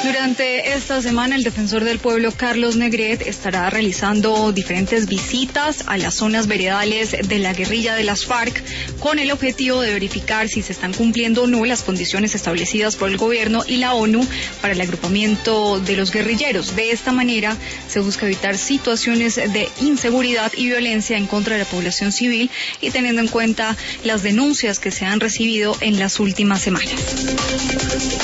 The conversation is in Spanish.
Durante esta semana, el defensor del pueblo, Carlos Negret, estará realizando diferentes visitas a las zonas veredales de la guerrilla de las FARC con el objetivo de verificar si se están cumpliendo o no las condiciones establecidas por el gobierno y la ONU para el agrupamiento de los guerrilleros. De esta manera, se busca evitar situaciones de inseguridad y violencia en contra de la población civil y teniendo en cuenta las denuncias que se han recibido en las últimas semanas.